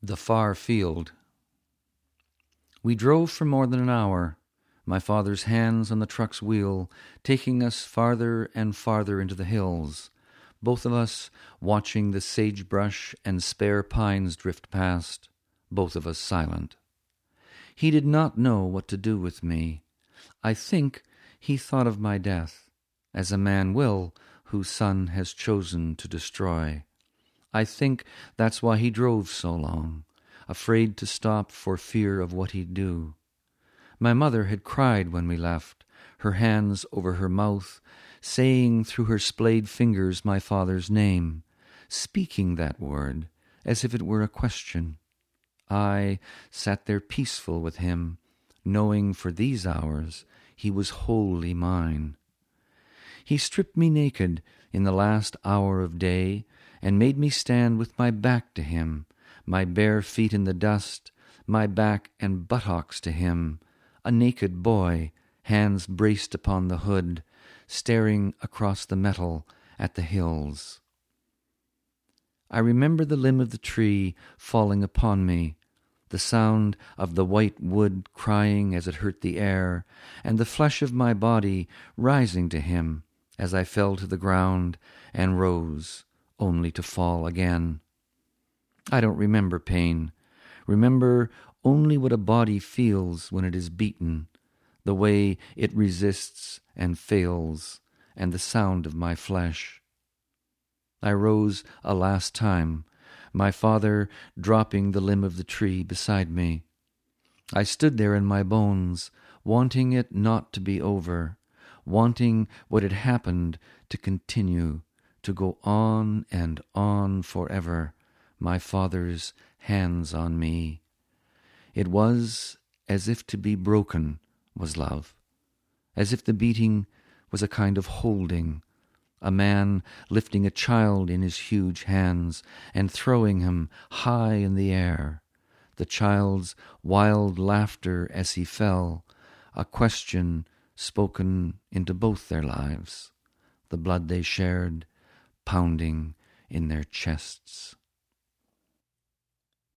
The Far Field. We drove for more than an hour, my father's hands on the truck's wheel, taking us farther and farther into the hills, both of us watching the sagebrush and spare pines drift past, both of us silent. He did not know what to do with me. I think he thought of my death, as a man will whose son has chosen to destroy. I think that's why he drove so long, afraid to stop for fear of what he'd do. My mother had cried when we left, her hands over her mouth, saying through her splayed fingers my father's name, speaking that word as if it were a question. I sat there peaceful with him, knowing for these hours he was wholly mine. He stripped me naked in the last hour of day and made me stand with my back to him, my bare feet in the dust, my back and buttocks to him, a naked boy, hands braced upon the hood, staring across the metal at the hills. I remember the limb of the tree falling upon me, the sound of the white wood crying as it hurt the air, and the flesh of my body rising to him as I fell to the ground and rose, only to fall again. I don't remember pain, remember only what a body feels when it is beaten, the way it resists and fails, and the sound of my flesh. I rose a last time, my father dropping the limb of the tree beside me. I stood there in my bones, wanting it not to be over, wanting what had happened to continue, to go on and on forever, my father's hands on me. It was as if to be broken was love, as if the beating was a kind of holding, a man lifting a child in his huge hands and throwing him high in the air, the child's wild laughter as he fell, a question spoken into both their lives, the blood they shared pounding in their chests.